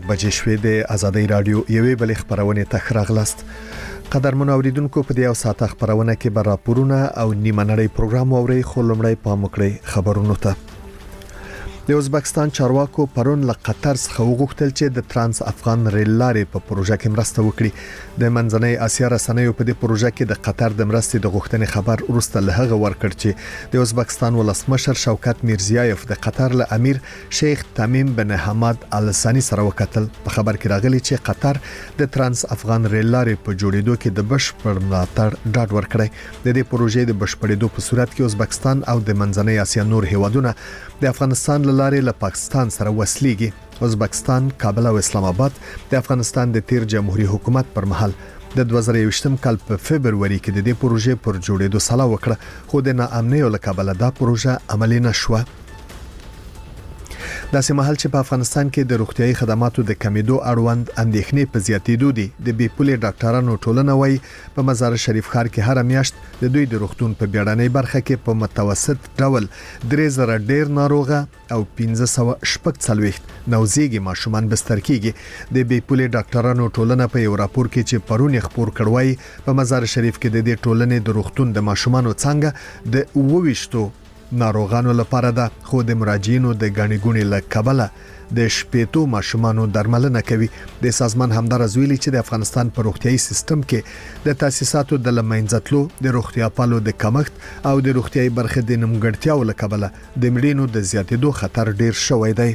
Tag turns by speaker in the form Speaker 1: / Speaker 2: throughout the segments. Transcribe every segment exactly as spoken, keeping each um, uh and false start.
Speaker 1: بجې شوې د آزادۍ رادیو یوې بلې خبرونه ته راغلاست. قدرمن اوریدونکو په دې او ساعت خبرونه کې به راپورونه او نیمه نړۍ پروګرام اوري خو لمړی پام وکړئ خبرونو ته. د ازبکستان چارواکو پرون له قطر څخه وغوښتل چې د ترانس افغان ریل لارې په پروژه کې مرسته وکړي. د منځنۍ اسیا رسنیو په دې پروژه کې د قطر د مرستې د غوښتنې خبر وروسته له هغه ورکړ چې د ازبکستان ولسمشر شوکت میرزیایف د قطر له امیر شیخ تمیم بن حماد ال ثانی سره وکتل. په خبر کې راغلی چې قطر د ترانس افغان ریل لارې په جوړېدو کې د بشپړ ملاتړ ډاډ ورکړی. د دې پروژې د بشپړېدو په صورت کې ازبکستان او د منځنۍ اسیا نور هیوادونه د افغانستان لارې له پاکستان سره وسلیږي. ازبکستان، کابل او اسلام آباد د افغانستان د تیر جمهوریت حکومت پر مهال د دوه زره یوویشتم کال په فبرवरी کې د دې پروژې پر جوړېدو سلا وکړه خو د ناامنۍ له کبله دا پروژه عملي نشوه. داسې مهال چې په افغانستان کې د روغتيایي خدماتو د کمیدو اړوند اندېښنې په زیاتېدو دي، د بیپولې ډاکټرانو ټولنه وايي په مزار شریف ښار کې هر میاشت د دوی د روغتون په بیړنۍ برخه کې په متوسط ډول درې زره ډیر ناروغه او پنځه سوه شپږ څلوېښت نوزیږي ماشومان بستر کیږي. د بیپولې ډاکټرانو ټولنه په یو راپور کې چې پرون خبر کړوي په مزار شریف کې د دې ټولنې د روغتون د ماشومانو څنګه د اوويشتو ناروغانو لپاره ده خو د مراجعینو د غنی ګونی له کبله د شپېتو ماشومانو درملنه کوي. د سازمان همدارز ویلي چې د افغانستان په روغتيایي سیستم کې د تاسیساتو د لمنځتلو د روغتیا پالو د کمښت او د روغتيایي برخې د نیمګړتیاو له کبله د مړینو د زیاتېدو خطر ډیر شوی دی.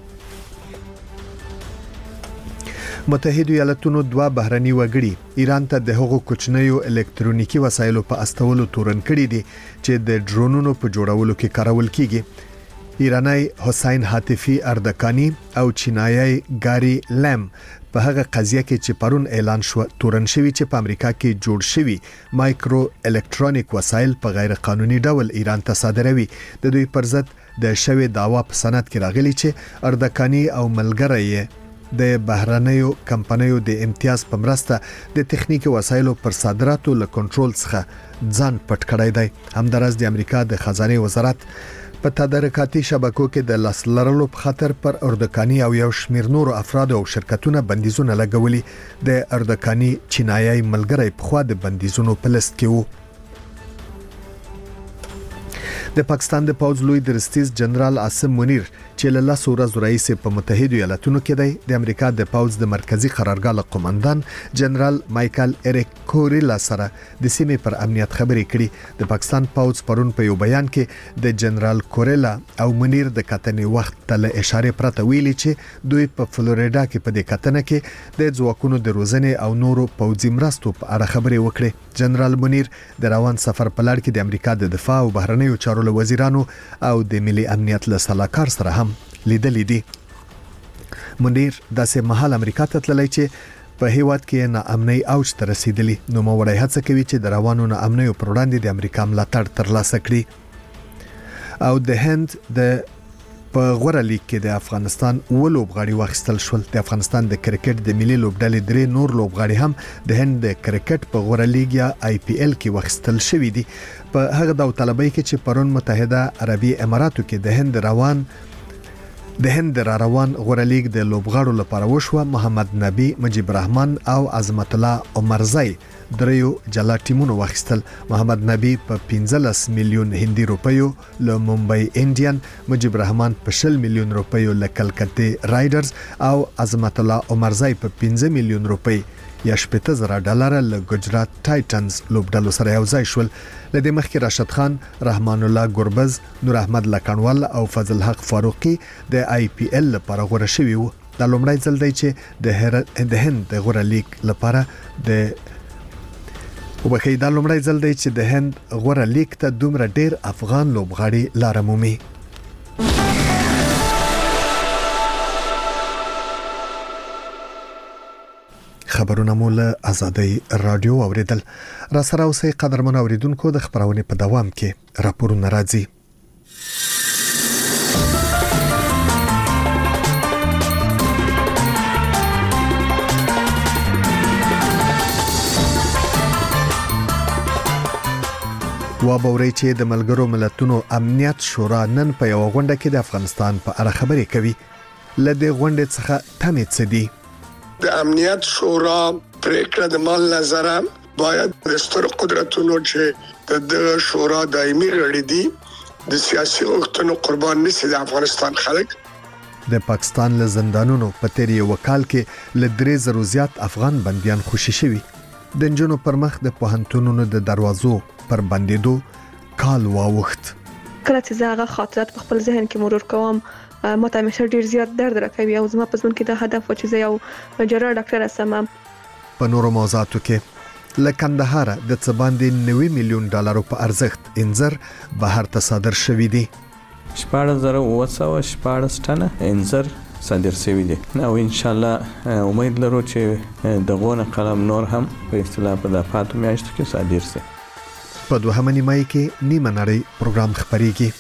Speaker 1: متحده ایالاتونو دوه بهرني وګړي ایران ته د هغو کوچنیو الکترونیکی وسایلو په استولو تورن کړي دي چې د ډرونونو په جوړولو کې کارول کیږي. ایرانی حسین حاتفی اردکانی او چینایي ګاری لم په هغه قضیه کې چې پرون اعلان شو تورن شوی چې په امریکا کې جوړ شوی مایکرو الکترونیک وسایل په غیر قانوني ډول ایران ته صادروي. د دوی پر ضد د شوی داوا په سند کې راغلی چې اردکانی او ملګری د بهرنیو کمپنیو د امتیاز په مرسته د تخنیکی وسایلو پر صادراتو له کنټرول څخه ځان پټ کړی دی. همدارس د امریکا د خزانه وزارت په تدارکاتي شبکو کې د لاسلرلو په خاطر پر اردکانی او یو شمیر نور افراد او شرکتونه بندیزونه لګولي. د اردکانی چینایي ملګری په خوا د بندیزونو په لیست کې وو. د پاکستان د پوځ لوی درستیز جنرال عاصم منیر چې له لاسو ورځو رئیس په متحده ایالاتونو کې دی، د امریکا د پوځ د مرکزی قرارګاه قومندان جنرال مایکل اریک کوریلا سره د سیمې پر امنیت خبرې کړي. د پاکستان پوځ پرون په یو بیان کې د جنرال کوریلا او منیر د کتنې وخت ته له اشاره پرته ویلي چې دوی په فلوریدا کې په دې کتنه کې د ځواکونو د روزنې او نورو پوځي مرستو په اړه خبرې وکړي. جنرال منیر د روان سفر په لړ کې د امریکا د دفاع او بهرنیو چارو له وزیرانو او د ملي امنیت له سلاکار سره هم لیدلې دي. منیر داسې مهال امریکا ته تللی چې په هیواد کې ناامنۍ اوج ته رسیدلی. نو موړی هڅه کوي چې د روانو ناامنۍ پر وړاندې د امریکا ملاتړ ترلاسه کړي. او د هند د په غوړه لیګ کې د افغانستان و لوبغاړي واخیستل شول. د افغانستان د کرکټ د ملي لوبډلې درې نور لوبغاړي هم د هند د کرکټ په غوړه لیګ یا آی پی ایل کې واخیستل شوی دي. په هغه داوطلبۍ کې چې پرون متحده عربي اماراتو کې د هند روان د هند را روان غوړه لیګ د لوبغاړو لپاره وشو، محمد نبی، مجيب الرحمن او عظمت الله عمرزی دریو جلا ټیمونو واخیستل. محمد نبی په پنځلس میلیون هندي روپیو له ممبئی انډین، مجيب الرحمن په شل میلیون روپیو له کلکته رایډرز او عظمت الله عمرزی په پنځه میلیون روپی یا شپږ زره ډالر له ګجرات ټایټنز لوبډلو سره یو ځای شول. لدې مخکې راشد خان، رحمان الله ګربز، نور احمد لکنوال او فضل حق فاروقي د آی پی ایل لپاره غوړه شوي وو. دا لومړی ځل دی چې د د هند د غوړه لیګ لپاره د وبخې دا لومړی ځل دی چې د هند غوړه لیګ ته دومره ډیر افغان لوبغاړي لار مومي. خبرونه مو له آزادۍ رادیو اوریدل. را سره اوسئ قدرمن اوریدونکو. د خبرونه په دوام کې راپورونه راځي. وابوري چې د ملګرو ملتونو امنیت شورا نن په یو غونډه کې د افغانستان په اړه خبرې کوي. لدې غونډې څخه تمې څه دي؟
Speaker 2: د امنیت شورا پریکړه د مال نظر باید د ستر قدرتونو چې د شورا دایمي غړي دي د سیاسي غوښتنو قربان نشي د افغانستان خلک.
Speaker 1: د پاکستان له زندانونو په تیر یو کال کې ل درې زره زیات افغان بنديان خوشي شوي. د جنونو پر مخ د پوهنتونونو د دروازو پر بندیدو کال واوښت.
Speaker 3: کله چې زه هغه خاطرات په خپل ذهن کې مرور کوم ما ته همیشه ډیر زیات درد راکوي او زما په ژوند کې د هدف و چې زه یو جراح ډاکټر اسم.
Speaker 1: په نورو موضوعاتو کې له کندهار د څه باندې نوي میلیون ډالرو په ارزښت انځر بهر ته صادر شوی دی.
Speaker 4: شپاړس زره اوه سوه شپاړس ټنه انځر صادر شوی دی او ان شاء الله امید لرو چې دغه قلم نور هم په اصطلاح په دفعاتو میاشتو کې صادر شي.
Speaker 1: په دوهمه نیمه کې نیمه نړۍ پروګرام خبريږي.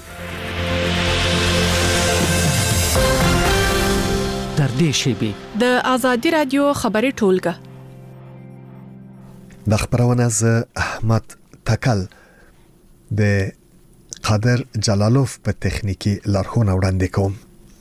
Speaker 5: تر دې شی د ازادي رادیو خبري ټولګه
Speaker 1: د خبرونه ز احمد تکل د قادر جلالوف په تخنیکی لارښوونه وړاندې کوم.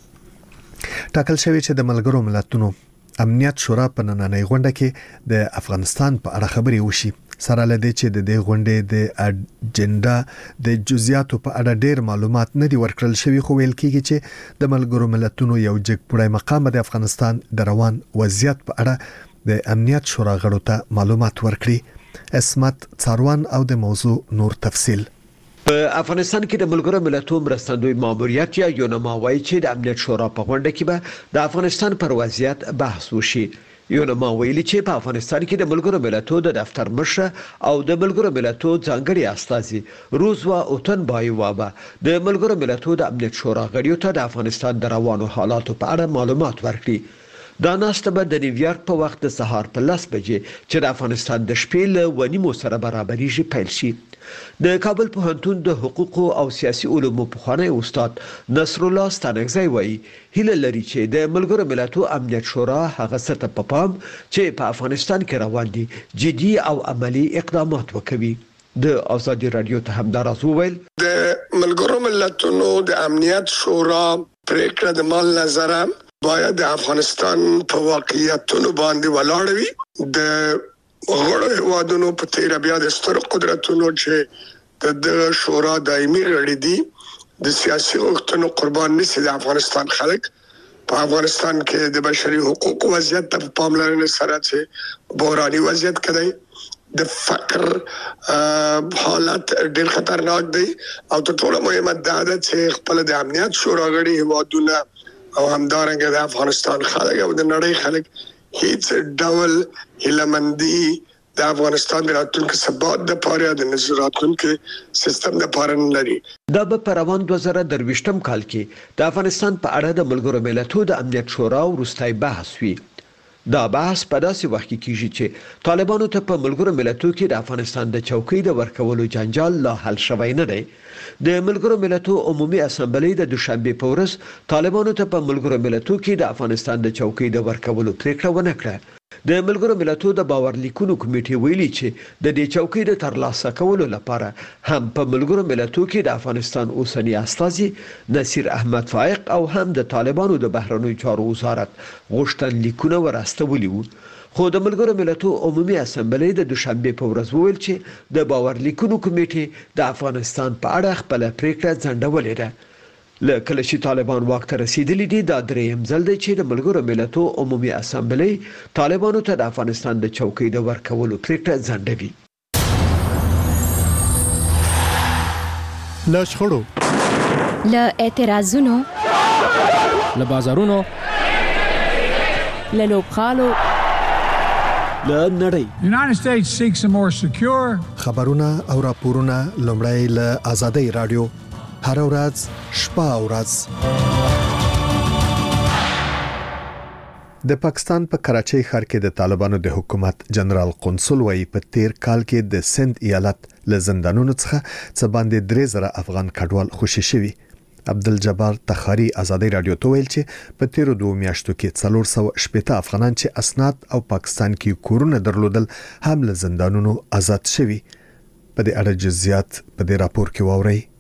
Speaker 1: ټاکل شوی چې د ملګرو ملتونو امنیت شورا په نننۍ غونډه کې د افغانستان په اړه خبري وشي. سره لدې چې د دې غونډې د اجنډا د جزئیاتو په اړه ډېر معلومات نه دي ورکړل شوی، خو ویل کېږي چې د ملګرو ملتونو یو جګپوړی مقام د افغانستان د روان وضعیت په اړه د امنیت شورا غړو ته معلومات ورکړي. اسمت څاروان او د موضوع نور تفصیل.
Speaker 6: په افغانستان کې د ملګرو ملتونو مرستندوی ماموریت یا یونما وايي چې د امنیت شورا په غونډه کې به د افغانستان پر وضعیت بحث وشي. یونما ویلي چې په افغانستان کې د ملګرو ملتونو د دفتر مشر او د ملګرو ملتونو ځانګړي استازي روزوا اوتن بایوابا د ملګرو ملتونو د امنیت شورا غړیو ته د افغانستان د روانو حالاتو په اړه معلومات ورکړي. دا ناسته به د نیویارک په وخت د سهار په لس بجې چې د افغانستان د شپې له ونیمو سره برابرېږي پیل شي. د کابل پوهنتون د حقوقو او سیاسي علومو پوهنوي استاد نصر الله ستانکزی وایي هیله لري چې د ملګرو ملتونو امنیت شورا هغه څه ته په پام چې په افغانستان کې روان دي جدي او عملی اقدامات وکوي. د ازادي رادیو ته همداراز وویل
Speaker 2: د ملګرو ملتونو د امنیت شورا پریکړه د مال نظر باید د افغانستان په واقعیتونو باندې ولاړ وي. د غړو هیوادونو په تیر بیا د ستر قدرتونو چې د شورا دایمي غړي دي د سیاسي غوښتنو قربان نشي د افغانستان خلک. په افغانستان کې د بشري حقوقو وضعیت ته پاملرنه سره چې بحراني وضعیت کړي د فقر حالت ډېر خطرناک دی او تر ټولو مهمه دا ده چې خپل د امنیت شورا غړي هیوادونه او همدارنګه د افغانستان خلک او د نړۍ خلک هیڅ ډول هیلمندي د افغانستان د راتلونکي ثبات د پاره د نظارتونکو سیستم د پاره لري.
Speaker 6: دا به په روان دوه زره درویشتم کال کې د افغانستان په اړه د ملګرو ملتونو د امنیت شورا وروستۍ بحث وي. دا بحث په داسې وخت کې کیږي چې طالبانو ته په ملګرو ملتونو کې د افغانستان د چوکۍ د ورکولو جنجال لا حل شوی نه دی. د ملګرو ملتونو عمومي اسامبلې د دوشنبه په ورځ طالبانو ته په ملګرو ملتونو کې د افغانستان د چوکۍ د ورکولو پریکړه ونه کړه. د ملګرو ملتونو د باور لیکونو کمیټې ویلي چې د دې چوکۍ د ترلاسه کولو لپاره هم په ملګرو ملتونو کې د افغانستان اوسنی استازي نصیر احمد فائق او هم د طالبانو د بهرنیو چارو وزارت غوښتن لیکونه ورستولي وو. خو د ملګرو ملتونو عمومي اسامبلې د دوشنبه په ورځ وویل چې د باور لیکونو کمیټې د افغانستان په اړه خپل پریکړه ځنډولې ده. لکه چې طالبان واک ته رسیدلی دي دا دریم ځل دی چې د ملګرو ملتونو عمومي اسامبلې طالبانو ته د افغانستان د چوکۍ د ورکولو پریکړه ځنډوي.
Speaker 7: له شخړو،
Speaker 8: له اعتراضونو،
Speaker 5: له بازارونو، له لوبغالو،
Speaker 6: له نړۍ.
Speaker 7: United States seeks a more secure
Speaker 1: خبرونه او راپورونه لومړی له ازادي رادیو هر ورځ شپه او ورځ. د پاکستان په کراچۍ ښار کې د طالبانو د حکومت جنرال قونسل وایي په تیر کال کې د سند ایالت له زندانونو څخه څه باندې درې زره افغان کډوال خوشي شوي. عبدالجبار تخاری ازادي رادیو ته ویل چې په تیر دوه میاشتو کې څلور سوه شپږ افغانان چې اسناد او پاکستان کې کورونه درلودل هم له زندانونو آزاد شوي. په دې اړه جزئیات په دې راپور کې واورئ.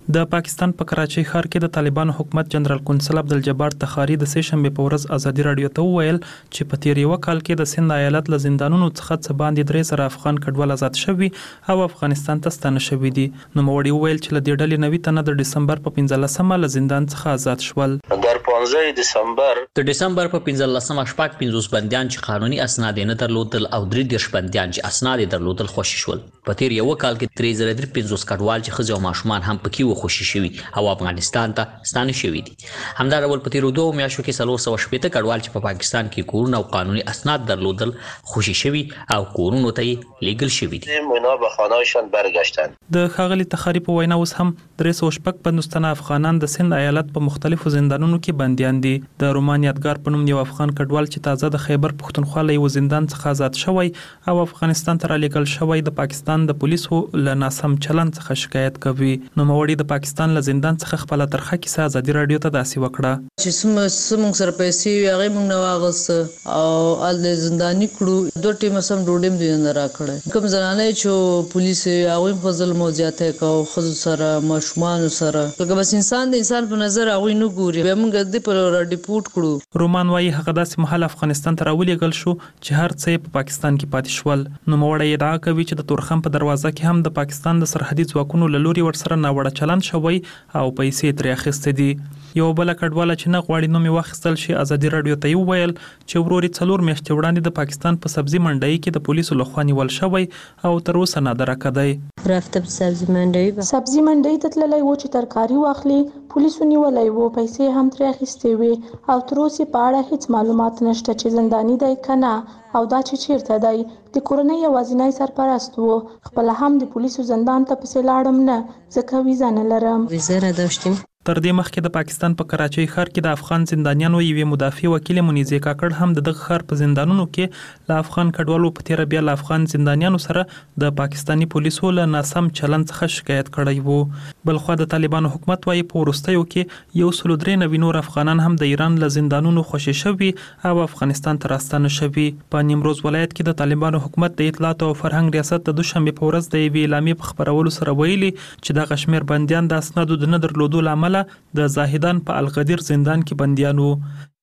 Speaker 8: د پاکستان په کراچۍ ښار کې د طالبانو حکومت جنرال کونسل عبدالجبار تخاری د سه شنبه په ورځ ازادي رادیو ته وویل چې په تیر یو کال کې د سند ایالت له زندانونو څخه څه باندې درې زره افغان کډوال آزاد شوي او افغانستان ته ستانه شوي دي. نوموړي وویل چې له دې ډلې نوي تنه د ډسمبر په پنځلسمه له زندان څخه آزاد شول.
Speaker 9: در پانزده دسامبر
Speaker 10: د ډسمبر په پنځلسمه شپږ پنځوس بنديان چې قانوني اسناد نه درلودل او درې دیرش بنديان چې اسناد درلودل خوشي شول. په تیر یو کال کې درې زره درې پنځوس کډوال چې ښځې او ماشومان هم پکې و خوشي شوي او افغانستان ته ستانه شوي دي. همدارول په تیر دوه میاشتو کې څلور سوه شپېته کډوال چې په پاکستان کې کورونه او قانوني اسناد درلودل خوشي شوي او کورونو ته یې لیږل شوي دي.
Speaker 9: مونا به خانه‌شان برگشتن.
Speaker 8: د ښاغلي تخاری په وینا اوس هم درې سوه شپږ پنځوس تنه افغانان د سند ایالت په مختلفو زندانونو کې بنديان دي. د رومان یادګار په نوم یو افغان کډوال چې تازه د خیبر پښتونخوا له یو زندان څخه آزاد شوی او افغانستان ته رالیږل شوی د پاکستان د پولیسو له ناسم چلند څخه شکایت کوي. نوموړي د پاکستان له زندان څخه خپل ترخه کیسه ازادي رادیو ته داسې وکړه
Speaker 11: چې سم سم سره پیسې هغه موږ نه واغست او ال زنداني کړو دوه ټیم سم ډوډم دی نه راکړه. کوم زنانه چې پولیس هغه فضل موجاته کو خود سره مشمان سره که بس انسان د انسان په نظر هغه نه ګوري به موږ د پر ریپورت کړو.
Speaker 8: رومان وايي هغه داسې محل افغانستان ته راولېږل شو چې هر څه په پاکستان کې پاتې شول. نوموړی ادعا کوي چې د تورخم په دروازه کې هم د پاکستان د سرحدي ځواکونو له لوري ورسره ناوړه چلند شوی او پیسې ترې اخیستې دي. یو بل کډواله چې نه غواړي نوم یې واخیستل شي ازادي رادیو ته وویل چې وروري څلور میاشتې وړاندې د پاکستان په سبزي منډۍ کې د پولیسو لخوا نیول شوی او تر اوسه نادرکه دی.
Speaker 12: رفته سبزي منډۍ
Speaker 13: سبزي منډۍ ته تللی و چې ترکاري واخلي پولیسو نیولی و پیسې هم ترې اخیستې وې او تر اوسه په اړه هیڅ معلومات نشته چې زنداني دی که نه او دا چې چیرته دی. د کورنۍ یوازینی سرپرست و. خپل هم د پولیسو زندان ته پسې لاړم نه ځکه ویزه نه لرم.
Speaker 12: ویزه نه داشتیم.
Speaker 8: تر دې مخکې د پاکستان په کراچۍ ښار کې د افغان زندانیانو یوې مدافع وکیل منیزه کاکړ هم د دغه ښار په زندانونو کې له افغان کډوالو په تیر بیا له افغان زندانیانو سره د پاکستانی پولیسو له ناسم چلند څخه شکایت کړی وو. بلخو د طالبانو حکومت وايي په وروستیو کې یو سل درې نوي نور افغانان هم د ایران له زندانونو خوشي شوي او افغانستان ته راستانه شوي. په نیمروز ولایت کې د طالبانو حکومت د اطلاعات او فرهنګ ریاست د دوشنبه په ورځ د یوې اعلامیې په خبرولو سره ویلي چې د غشمیر بندیان د اسنادو د نه درلودو لامل د زاهدان په الغدیر زندان کې بنديان وو.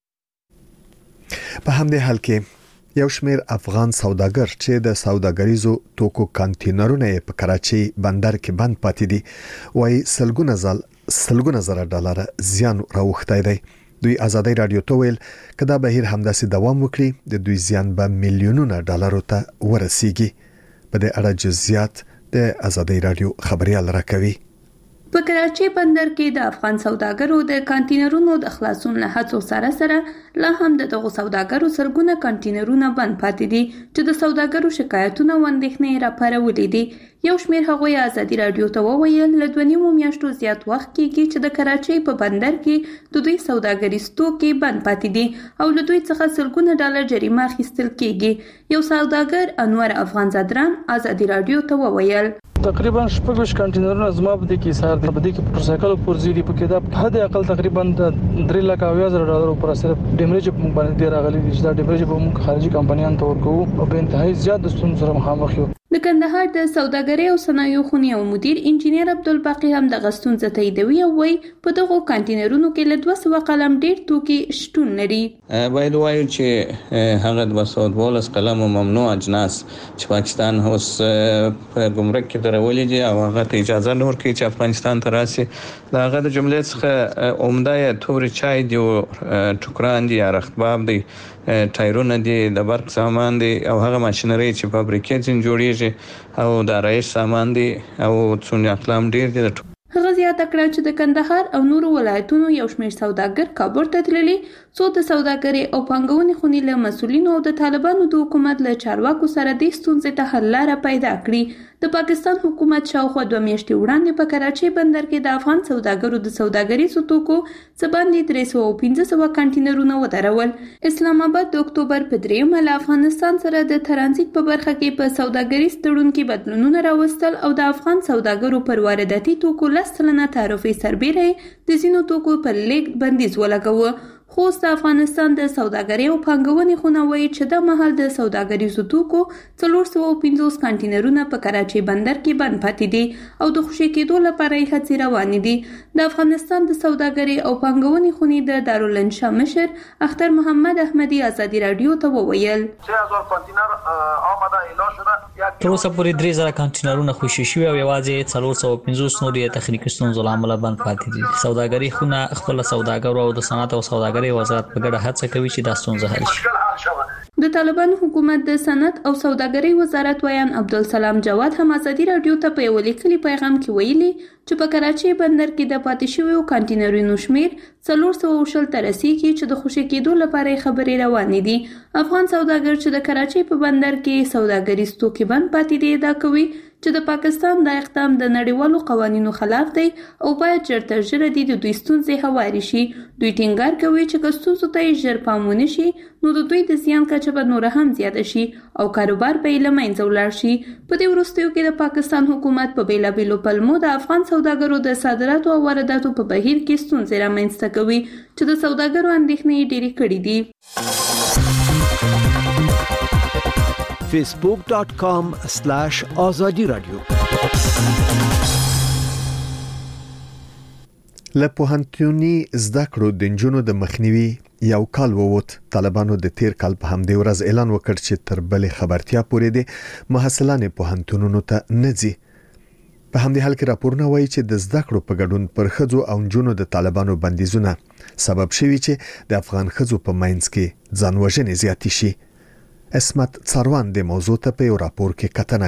Speaker 1: په همدې حال کې یو شمېر افغان سوداګر چې د سوداګریزو توکو کانټینرونه په کراچۍ بندر کې بند پاتې دي وایي سلګونه زل سلګونه زره ډالر زیان راوختی دی. دوی ازادي رادیو ته ویل کدا بهیر همداسې دوام وکړي د دوی زیان به میلیونونه ډالرو ته ورسیږي. په دې اړه جزئیات د ازادي رادیو خبريال راکوي.
Speaker 14: په کراچۍ بندر کې د افغان سوداګرو د کانټینرونو د خلاصون له هڅو سره سره لا هم د دغو سوداګرو سرګونه کانټینرونه بند پاتې دي چې د سوداګرو شکایتونه او اندېښنې راپارولې دي. یو شمېر هغوی ازادي رادیو ته وویل له دوه نیمو میاشتو زیات وخت کېږي چې د کراچۍ په بندر کې د دوی سوداګریز توکي بند پاتې دي او له دوی څخه سلګونه ډالر جریمه اخیستل کېږي. یو سوداګر انور افغان زادران ازادي رادیو ته وویل
Speaker 15: تقریبا شپږ کانټینرونه زما په دې کې سار په دې کې موټر سایکل او پرزيدي په کې دا حد اقل تقریبا درې لک او یازر ډالر پر سره ډیمریج په موږ باندې راغلي دي چې دا ډیمریج په موږ خارجي کمپنیان ته ورکو او په انتهایی زیات د ستونزو سره مخامخ یو.
Speaker 14: د کندهار د سوداګرۍ او صنایعو خونې او مدیر انجینیر عبدالباقی هم د غستون تاییدوي او وایي په دغو کانټینرونو کې له دوه سوه قلم ډیر توکي شتون لري.
Speaker 4: باید وایو چې هغه دوه سوه دولس قلم ممنوع اجناس چې پاکستان اوس په ګمرک کې درولې دي او هغه ته اجازه نه ورکوي چې افغانستان ته راشي. د هغه د جملې څخه عمده یې توري چای دی او ټوکران دي یا رختباب دی ټایرونه دي د برق سامان دي او هغه ماشینري چې فابریکې څخه جوړیږي او د آرایش سامان دي او څونه اقلام ډیر دي.
Speaker 14: هغه زیاته کړه چې د کندهار او نورو ولایتونو یو شمېر سوداګر کابل ته تللي څو د سوداګرۍ او پانګونې خونې له مسؤلینو او د طالبانو د حکومت له چارواکو سره د ستونزې ته حل لاره پیدا کړي. د پاکستان حکومت شاوخوا دوه میاشتې وړاندې په کراچۍ بندر کې د افغان سوداګرو د سوداګریزو توکو څه باندې درې سوه او پنځه سوه کانټینرونه ودرول. اسلام آباد د اکتوبر په دریمه له افغانستان سره د ترانزیت په برخه کې په سوداګریز تړون کې بدلونونه راوستل او د افغان سوداګرو پر وارداتي توکو لس سلنه تعرفې سربیره د ځینو توکو پر لیږد بندیز ولګاوه. خوست د افغانستان د سوداګرۍ او پانګونې خونه وایي چې د مهال د سوداګریزو توکو څلور سوه پنځوس کانټینرونه په کراچۍ بندر کې بند پاتې دي او د خوشي کېدو لپاره یې هڅې روانې دي. د افغانستان د سوداګرۍ او پانګونې خونې د دارالانشا مشر اختر محمد احمدي ازادي رادیو ته وویل
Speaker 16: تر اوسه پورې درې زره کانټینرونه خوشي شوي او یوازې څلور سوه پنځوس نور یې تخنیکي ستونزو له امله بند پاتې دي. سوداګرۍ خونه خپل سوداګرو او د صنعت او سوداګرۍ وزارت په ګډه هڅه کوي چې دا ستونزه حل شي.
Speaker 14: د طالبان حکومت د صنعت او سوداګرۍ وزارت ویان عبدالسلام جواد هم ازادي رادیو ته په یو لیکلي پیغام کې ویلي چې په کراچۍ بندر کې د پاتې شویو کانټینرونو شمیر څلور سوه شل ته رسیږي چې د خوشي کېدو لپاره خبرې روانې دي. افغان سوداګر چې د کراچۍ په بندر کې سوداګریز توکي بند پاتې دي ادعا کوي چې د پاکستان د اقدام د نړیوالو قوانینو خلاف دی او باید ژر تر ژره د دوی ستونزې هوارې شي. دوی ټینګار کوي چې که ستونزو ته یې ژر پام ونه شي نو د دوی د زیان کچه به نوره هم زیاته شي او کاروبار به یې له منځه ولاړ شي. په دې وروستیو کې د پاکستان حکومت په بېلابېلو پلمو د افغان سوداګرو د صادراتو او وارداتو په بهیر کې ستونزې رامنځته کوي چې د سوداګرو اندېښنې یې ډېرې کړې دي.
Speaker 6: facebook dot com slash azadi radio
Speaker 1: له پوهنتوني زده کړو د نجونو د مخنیوي یو کال ووت. طالبانو د تیر کال په همدې ورځ اعلان وکړ چې تر بلې خبرتیا پورې د محصلان پوهنتونونو ته نه ځي. په همدې حال کې راپورونه وایي چې د زده کړو په ګډون پر ښځو او نجونو د طالبانو بندیزونه سبب شوي چې د افغان ښځو په منځ کې ځانوژنې زیاتې شي. اسمت څاروان د موضوع ته په یو راپور کې کتنه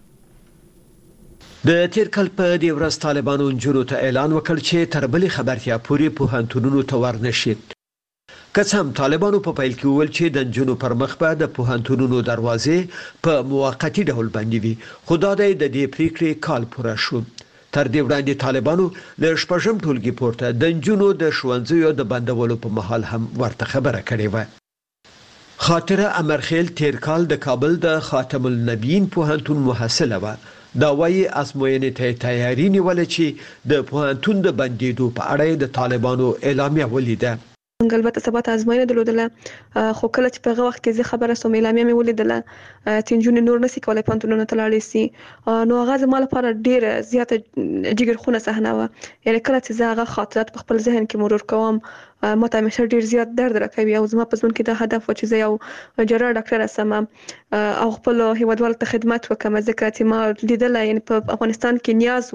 Speaker 1: کړې.
Speaker 6: د تیر کال په دې ورځ طالبانو نجونو ته اعلان وکړ چې تر بلې خبرتیا پورې پوهنتونونو ته ورنشي. که څه هم طالبانو په پیل کې وویل چې د نجونو پر مخ به د پوهنتونونو دروازې په موقتی ډول بندي وي، خو دا د دې پریکړې کال پوره شو. تر دې وړاندې طالبانو له شپږم ټولګي پورته د نجونو د ښوونځیو د بندولو په مهال هم ورته خبره کړې وه. خاطره امرخیل تیر کال د کابل د خاتم النبیین پوهنتون محصله وه. دا وايي ازموینې ته تیاری نیولې چې د پوهنتون د بندیدو په اړه د طالبانو اعلامیه ولیده.
Speaker 3: البته ثبات ازموینه درلودله، خو کله چې په هغه وخت کې زه خبره سوم اعلامیه مې ولیدله چې نجونې نور نشي کولای پوهنتونونو ته لاړې سي، نو هغه زما لپاره ډېره زیاته جګرخونه صحنه وه. یعنې کله چې زه هغه خاطرات په خپل ذهن کې مرور کوم ما ته همیشه ډېر زیات درد راکوي او زما په ژوند کې دا هدف و چې زه یو جراح ډاکټره سم او خپل هیوادوالو ته خدمت وکړم، ځکه چې ما لیدله یعنې په افغانستان کې نیاز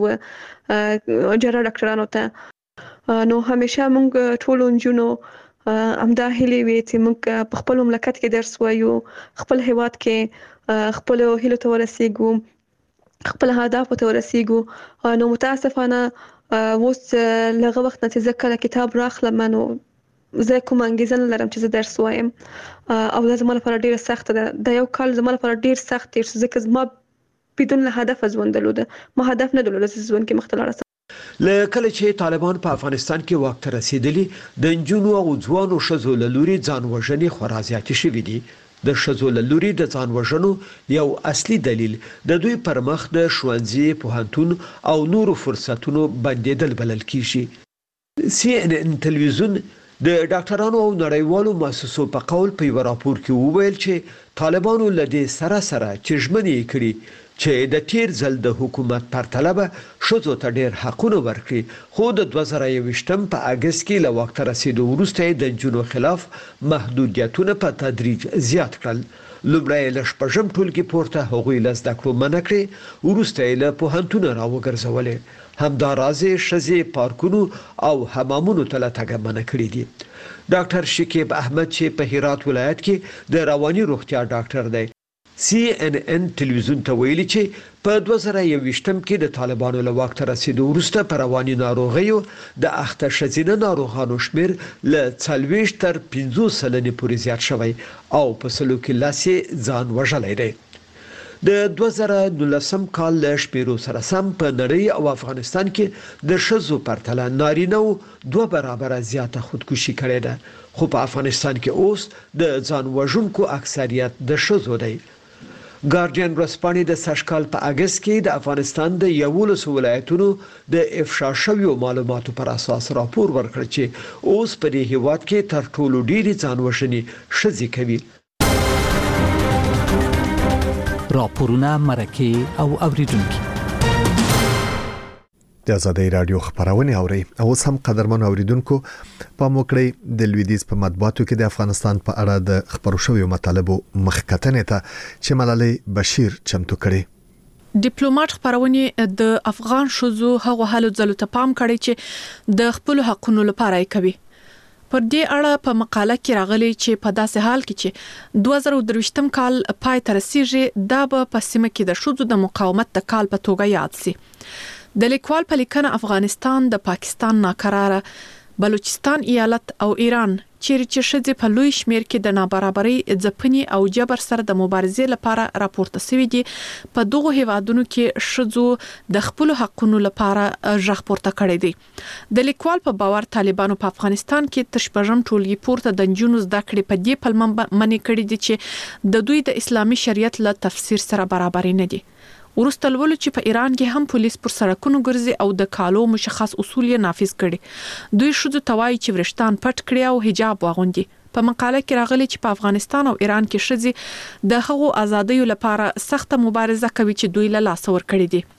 Speaker 3: و جراح ډاکټرانو ته. نو همیشه موږ ټولو نجونو همدا هیلې وي چې موږ په خپل مملکت کې درس وایو، خپل هیواد کې خپل هیلو ته ورسیږو، خپل هدف ته ورسیږو. نو متاسفانه اوس لږ وخت نه چې زه کله کتاب راخلم نو زه کوم انګیزه نه لرم چې زه درس وایم او دا زما لپاره ډېره سخته ده. دا یو کال زما لپاره ډېر سخت تیر شو ځکه زما بدون له هدف ژوند درلوده، ما هدف نه درلوده چې ژوند کې مخ ته لاړ شم.
Speaker 6: له کله چې طالبان په افغانستان کې واک ته رسیدلي د نجونو او ځوانو ښځو له لوري ځان وژنې خورا زیاتې شوې دي. د ښځو له لوري د ځان وژنو یو اصلي دلیل د دوی پر مخ د ښوونځي، پوهنتون او نورو فرصتونو بندیدل بلل کیږي. سی ان ان تلویزیون د ډاکټرانو او نړیوالو مؤسسو په قول په یو راپور کې وویل چې طالبانو له دې سره سره چې ژمنې کړې چې د تیر ځل د حکومت پرتله به ښځو ته ډېر حقونه ورکړي، خو د دوه زره یوویشتم په اګست کې له واک ته رسیدو وروسته د نجونو خلاف محدودیتونه په تدریج زیات کړل. لومړی له شپږم ټولګي پورته هغوی له زده کړو منع کړې، وروسته یې له پوهنتونه راوګرځولې. همداراز یې ښځې پارکونو او حمامونو ته له تګه منع کړي دي. ډاکټر شکیب احمد چې په هرات ولایت کې د رواني روغتیا ډاکټر دی، سی ان ان تلویزیون ته ویلي چې په دوه زره یوویشتم کې د طالبانو له واک ته رسیدو وروسته په رواني ناروغیو د اخته ښځینه ناروغانو شمیر له څلوېښت تر پنځوس سلنې پورې زیات شوی او په سلو کې لاس یې ځان وژلی دی. د دوه زره نولسم کال له شمیرو سره سم په نړۍ او افغانستان کې د ښځو پرتله نارینه‌و دوه برابره زیاته خودکشي کړې ده، خو په افغانستان کې اوس د ځان وژونکو اکثریت د ښځو دی. ګارډین ورځپاڼې د سږکال په اگست کې د افغانستان د یولسو ولایتونو د افشا شویو معلوماتو پر اساس راپور ورکړ چې اوس په دې هیواد کې تر ټولو ډېرې ځانوژنې ښځې کوي.
Speaker 5: راپورونه، مرکې او اوریدونکي
Speaker 1: د آزادۍ رادیو خبرونه اوري. اوس هم قدرمن اوریدونکو په موکړی د لویدیز په مطبوعاتو کې د افغانستان په اړه د خبرو شویو مطالبو مخکتنې ته چې ملالۍ بشیر چمتو کړي.
Speaker 5: ډیپلوماټ خبرونه د افغان شوزو هغه حالو ځلو ته پام کړي چې د خپل حقونو لپاره کوي. پر دې اړه په مقاله کې راغلي چې په داسې حال کې چې دوه زره درویشتم کال پای ته رسیږي دا به په سیمه کې د شوزو د مقاومت د کال په توګه یاد سي. د لیکوال په لیکنه افغانستان د پاکستان ناکراره بلوچستان ایالت او ایران چیرې چې شذ په لوی شمیر کې د نابرابرۍ ځپنې او جبر سره د مبارزې لپاره راپورته شوی دي. په دغه هیوادونو کې شذو د خپل حقونو لپاره ژغ پورته کړی دی. د لیکوال په باور طالبانو په افغانستان کې تشبرم ټولګي پورته د جنونو زده کړې په دې پلمه منې کړی دي چې د دوی د اسلامي شریعت له تفسیر سره برابر نه دي. ورسته لولو چې په ایران کې هم پولیس پر سړکونو ګرځي او د کالو مشخص اصول یې نافذ کړي. دوی شذو توای چې ورشتان پټ کړي او حجاب واغوندي. په مقاله کې راغلي چې په افغانستان او ایران کې شذې د هغو ازادۍ لپاره سخت مبارزه کوي چې دوی له لاس ور کړی دي.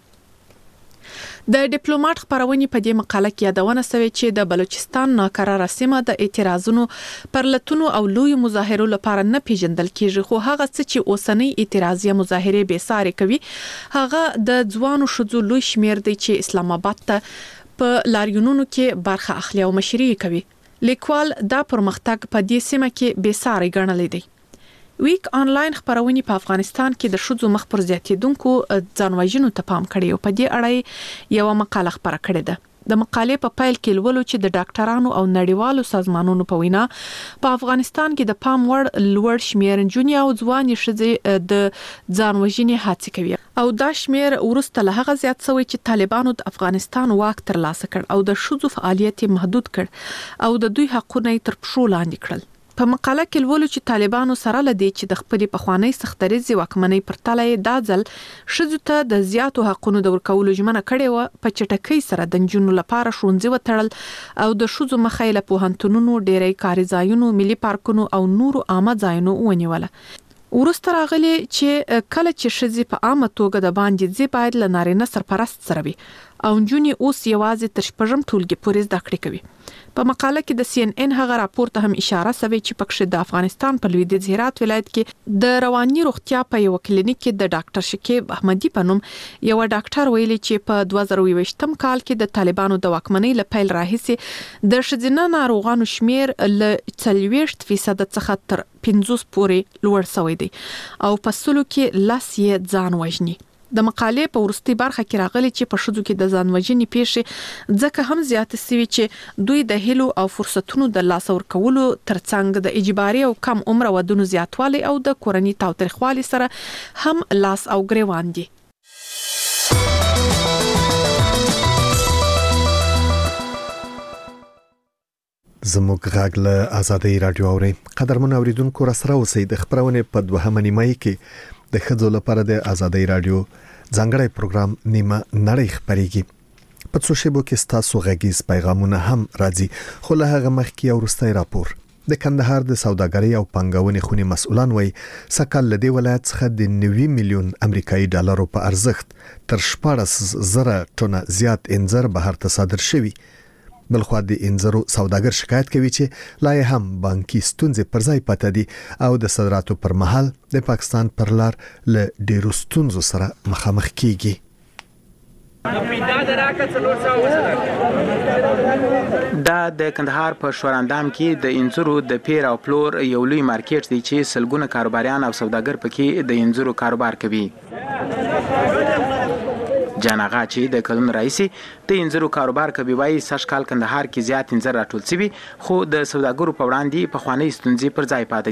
Speaker 5: د ډیپلوماټ خبرونه په دې مقاله کې یادونه شوی چې د بلوچستان ناکراره سیمه د اعتراضونو پر لټونو او لوی مظاهرو لپاره نه پیژندل کیږي، خو هغه څه چې اوسنۍ اعتراضیه مظاهره به ساري کوي هغه د ځوانو شذو لوی شمیر دی چې اسلام آباد ته په لاریونونو کې برخه اخلي او مشري کوي. لیکوال دا پرمختګ په دې سیمه کې به ساري ګڼل دی. ویک آنلاین خبرونه په افغانستان کې د شذو مخ پر زیاتیدونکو ځانوژنو ته پام کړی او په دې اړه یو مقاله خبره کړې ده. د مقالې په پایل کې لولو چې د ډاکټرانو او نړیوالو سازمانونو په وینا په افغانستان کې د پام وړ لوړ شمیر جونیا او ځواني شذې د ځانوژنې هڅې کوي او دا شمیر ورسته له هغه زیات شوی چې طالبانو د افغانستان واک ترلاسه کړ او د شذو فعالیت محدود کړ او د دوی حقونه تر پښو لاندې کړل. په مقاله کې لولو چې طالبانو سره لدی چې د خپل پخوانی سختریزي واکمنۍ پر تلای دازل شذو ته د زیاتو حقونو د ورکولو ژمنه کړې و. په چټکۍ سره د جنونو لپاره شونځي وتړل او د شذو مخایله په هنتونونو ډېرې کاري ځایونو ملي پارکونو او نورو عامه ځایونو ونیوله. ورسته راغلي چې کله چې شذې په عامه توګه د باندې ځي باید له نارینه سرپرست سره وي او جونی اوس یوازې تر شپږم ټولګي پورې زده کړې کوي. په مقاله کې د سی ان ان هغه راپور ته هم اشاره شوی چې پکښ د افغانستان په لویدیځ هرات ولایت کې د رواني روغتیا په یو کلینیک کې د ډاکټر شکیب احمدی په نوم یو ډاکټر ویلي چې په دوه زره یوویشتم کال کې د طالبانو د واکمنۍ له پیل راهیسې د ښځینه ناروغانو شمیر له څلوېښت فیصد څخه تر پنځوس پورې لوړ شوی دی او په سلو کې لاس یې ځان وژني. د مقالې په ورستي برخه کې راغلي چې په شذو کې د ځانوژنې پیښې ځکه هم زیات سوي چې دوی د هیلو او فرصتونو د لاس ورکولو ترڅنګ د اجباري او کم عمر ودونو زیاتوالی او د کورنۍ تاوتریخوالي سره هم لاس او ګریوان دي.
Speaker 1: زموږ غږ له آزادۍ رادیو اوري. قدرمن اوریدونکو را سره اوسئ. د خبرونه په دوهمه نیمه کې د خځو لپاره د آزادۍ رادیو ځانګړی پروګرام نیمه نړۍ خبريږي. په څو شیبو کې ستاسو غږیز پیغامونه هم راځي، خو له هغه مخکې یو وروستی راپور. د کندهار د سوداګرۍ او پانګونې خونې مسؤلان وایي سکهال له دې ولایت څخه د نوي میلیون امریکایي ډالرو په ارزښت تر شپاړس زره ټنه زیات انځر بهر ته صادر شوي. بلخو د انځرو سوداګر شکایت کوي چې لا هم بانکي ستونزې پر ځای پاتې دي او د صادراتو پر مهال د پاکستان پر لار له ډیرو ستونزو سره مخامخ کیږي.
Speaker 17: دا د کندهار په شوراندام کې د انځرو د پیر او پلور یو لوی مارکیټ دی چې سلګونه کاروباریان او سوداګر پکې د انځرو کاروبار کوي. جانغا چې د کلون رئیسي د انځرو کاروبار کوي وایي سږکال کندهار کې زیات انځر راټول شوي خو د سوداګرو په وړاندې په خواني ستونزې پر ځای پاتې دي.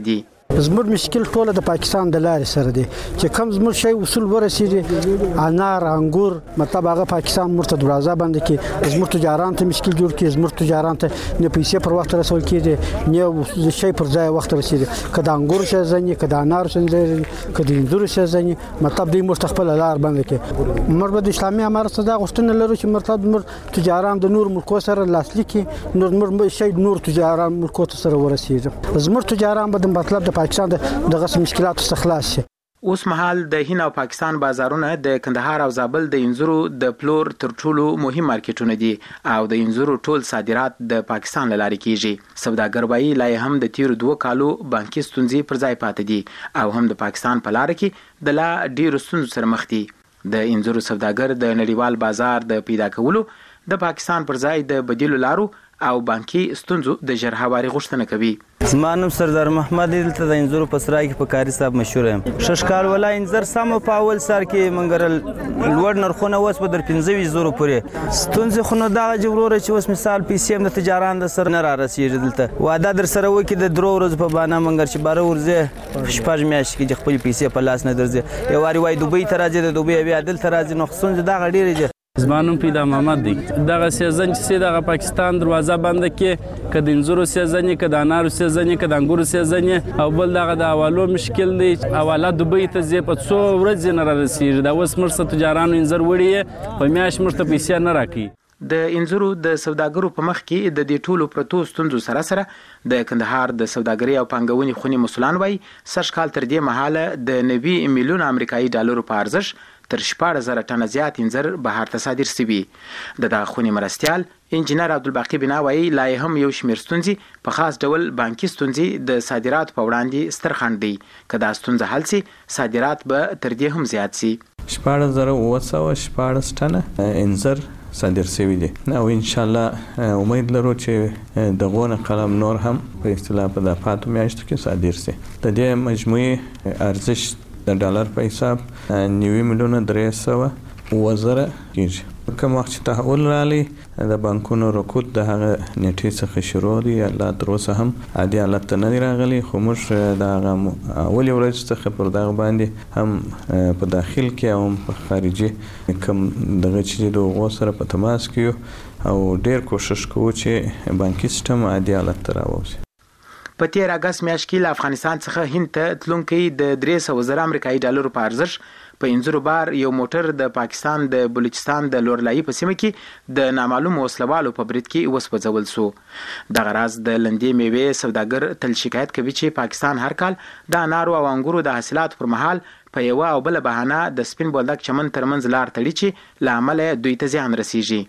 Speaker 18: زموږ مشکل ټول د پاکستان د لارې سره دی چې کوم زموږ شی اصول ورسیږي انار انګور مطلب هغه پاکستان مرته دروازه بند کړي زموږ تجاران ته مشکل جوړ کړي زموږ تجاران ته نه پیسې پر وخت رسول کېږي نه شی پر ځای وخت رسیږي کدا انګور شي ځنی کدا انار شي ځنی کدا انځور شي ځنی مطلب دې مستقبل لار بند کړي مربد اسلامي امارت صدا غشتنه لرو چې مرتد مر تجاران د نور ملکو سره لاسلیکي نور مر شي نور تجاران ملکو سره ورسیږي زموږ تجاران به د مطلب د پاکستان دغه مشکلات څخه خلاص شي.
Speaker 17: اوس مهال د هند او پاکستان بازارونه د کندهار او زابل د انځورو د پلور تر ټولو مهم مارکیټونه دي او د انځورو ټول صادرات د پاکستان لاري کیږي. سوداګر وایي لا هم د تیر دوه کالو بانکي ستونزې پر ځای پاتې دي او هم د پاکستان په لار کې د لا ډیرو ستونزو سره مخ دي. د انځورو سوداګر د نړیوال بازار د پیدا کولو د پاکستان پر ځای د بدیلو لارو او بانکي ستونزو د ژر هواري غوښتنه کوي.
Speaker 19: زما نوم سردار محمد دلته د انځورو په سرای کې په کاري صاحب مشهور یم. ششکال ولا انځر سم په اول سر کې منګرل لوړ نرخونه اوس په در پنځه ویشت زره پورې ستونزې خو نو دغه جوړوره چې اوس مثال پیسې هم د تجاران د سر نه را رسېږي. دلته واده در سره وکړي د درو ورځو په بانه منګر چې باره ورځې شپږ میاشتې کې چې خپل پیسې په لاس نه درځي یو واري وای دوبۍ ته راځي د دوبۍ بیا دلته راځي نو ستونزې دغه ډېرې دي.
Speaker 20: زما نوم پیدا محمد دی. دغه سیزن چې دغه پاکستان دروازه بند کې کده انځورو سیزن کده انارو سیزن کده انګورو سیزن او بل دغه د حوالو مشکل دی. حواله دوبۍ ته ځي په څو ورځې نه رسیږي دا اوس مرسته تجارانو انځر وړي په میاش مرته پیسې نه راکړي.
Speaker 17: د انځورو د سوداګرو په مخ کې د دې ټولو پرتو ستونزو سره سره د کندهار د سوداګرۍ او پانګونې خونی مسولان وایي سږ کال تر دې مهاله د نوي میلیون امریکایي ډالرو په ارزښت تر شپږ زره ټنه زیات انځر بهر ته صادر شوي. د دغه خونې مرستیال انجینر عبدالباقي بنا وایي لا هم یو شمېر ستونزې په خاص ډول بانکي ستونزې د صادراتو په وړاندې ستر خنډ دی. که دا ستونزه حل سي صادرات به تر دې هم زیات سي.
Speaker 4: شپږ زره اوه سوه شپاړس ټنه انځر صادر شوي دي او ان شاء الله امید لرو چې دغه نه قلم نور هم په اصطلاح په د پاتو میاشتو کې صادر شي. د دې مجموعي ارزښت د ډالر په حساب نوي میلیونه درې سوه اوه زره کېږي. کوم وخت چې تحول راغلی د بانکونو رکود د هغه نیټې څخه شروع دی لا تر اوسه هم عادي حالت ته نه دی راغلی خو موږ د هغه اولې ورځې څخه پر دغه باندې هم په داخل کې او هم په خارجي کوم دغه چې د هغو سره په تماس کې یو او ډېر کوشش کوو چې بانکي سیستم عادي حالت ته راووځي.
Speaker 17: په تیر اگست میاشت کې له افغانستان څخه هند ته تلونکي د درې سوه زره امریکایي ډالرو په ارزښت په انځورو بار یو موټر د پاکستان د بلوچستان د لورلایي په سیمه کې د نامعلوم وسلوالو په برید کې وسوځول شو. دغه راز د لندې میوې سوداګر تل شکایت کوي چې پاکستان هر کال د انارو او انګورو د حاصلاتو پر مهال په یو او بل بهانه د سپین بولدک چمن ترمنځ لار تړي چې له امله دوی ته زیان رسیږي.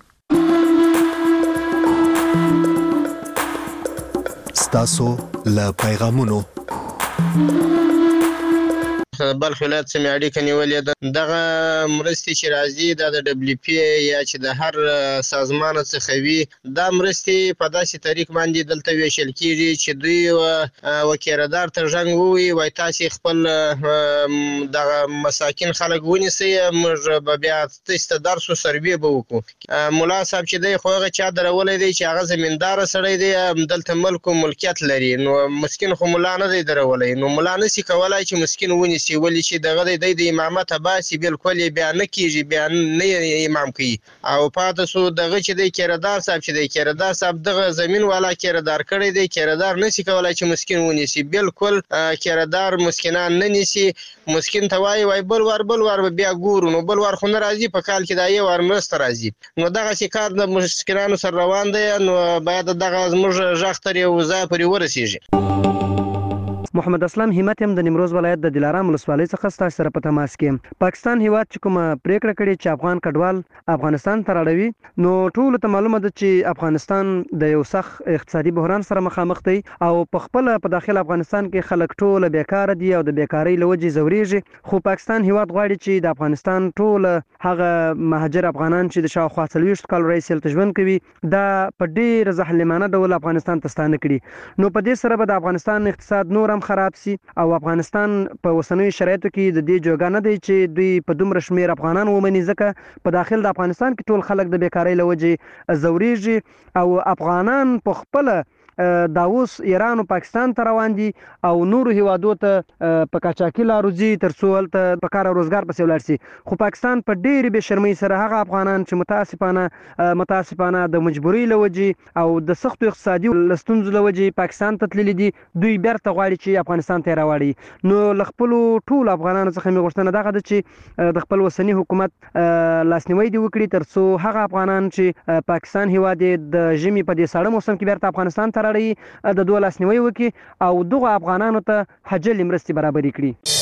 Speaker 1: ستاسو له پیغامونو
Speaker 21: بلخ ولایت سمې اړیکه نیولې ده. دغه مرستې چې راځي دا د دبلیو پی یا چې د هر سازمان څخه وي دا مرستې په داسې طریق باندې دلته ویشل کیږي چې دوی وکیردار ته ژنګ ووایي وای تاسې خپل دغه مساکین خلک ونیسئ موږ به بیا تاسو ته درس او سروې به وکړو. ملا صاحب چې دی خو هغه چا درولی دی چې هغه زمیندار سړی دی دلته ملک او ملکیت لري نو مسکین خو ملا نه دی درولی نو ملا نشي کولای چې مسکین ونیسي ولی چې دغه د د امامت باسي بالکل بیا نه کیږي بیا نه امام کوي او پاتې سو دغه چې د کیردار صاحب چې د کیردار صاحب دغه زمين والا کیردار کړی دی کیردار نشي کولای چې مسکین ونیسي بالکل کیردار مسکینان نه نیسي مسکین ته وای وای بل ور بل ور بیا ګورو نو بل ور خو نه راځي په کال کې دا یو ور مرسته راځي نو دغه چې کار د مسکینانو سره روان دی نو باید دغه زموږ ژغتر یو ځای پورې ورسیږي.
Speaker 22: محمد اسلام همت هم د نیمروز ولایت د دلارام ولسوالۍ څخه ستاسو سره په تماس کې. پاکستان هیواد چې کومه پریکړه کړې چې افغان کډوال افغانستان ته راړوي نو ټول ته معلومه ده چې افغانستان د یو سخت اقتصادي بحران سره مخامخ دی او په خپل په داخل افغانستان کې خلک ټول بیکاره دي او د بیکاری لوجې زوريږي خو پاکستان هیواد غواړي چې د افغانستان ټول هغه مهاجر افغانان چې د شاوخوا څلوېښت کال رئیس ژوند کوي دا په ډیر ظالمانه ډول افغانستان ته ستانه کړي نو په دې سره به د افغانستان اقتصاد نور خراب سي او افغانستان په اوسنوي شرایطو کې د دې جوګه نه دی چې دوی په دومره شمیر افغانان ومني ځکه په داخل د افغانستان کې ټول خلک د بیکاری لوجې زوريږي او افغانان په خپل دا اوس ایران او پاکستان ته روان دي او نورو هیوادو ته په کاچاکي لارو ځي تر څو هلته په کار او روزګار پسې ولاړ شي. خو پاکستان په ډېرې بې شرمۍ سره هغه افغانان چې متاسفانه متاسفانه د مجبورۍ له وجې او د سختو اقتصادي ستونزو له وجې پاکستان ته تللي دي، دوی بیرته غواړي چې افغانستان ته یې راوړي. نو له خپلو ټولو افغانانو څخه مې غوښتنه دغه ده چې د خپل وسني حکومت لاسنیوی دې وکړي تر څو هغه افغانان چې پاکستان هیواد یې د ژمي په دې ساړه موسم کې بیرته افغانستان ته راړي د دوی لاسنیوی وکړي او دغه افغانانو ته حاجلې مرستې برابرې کړي.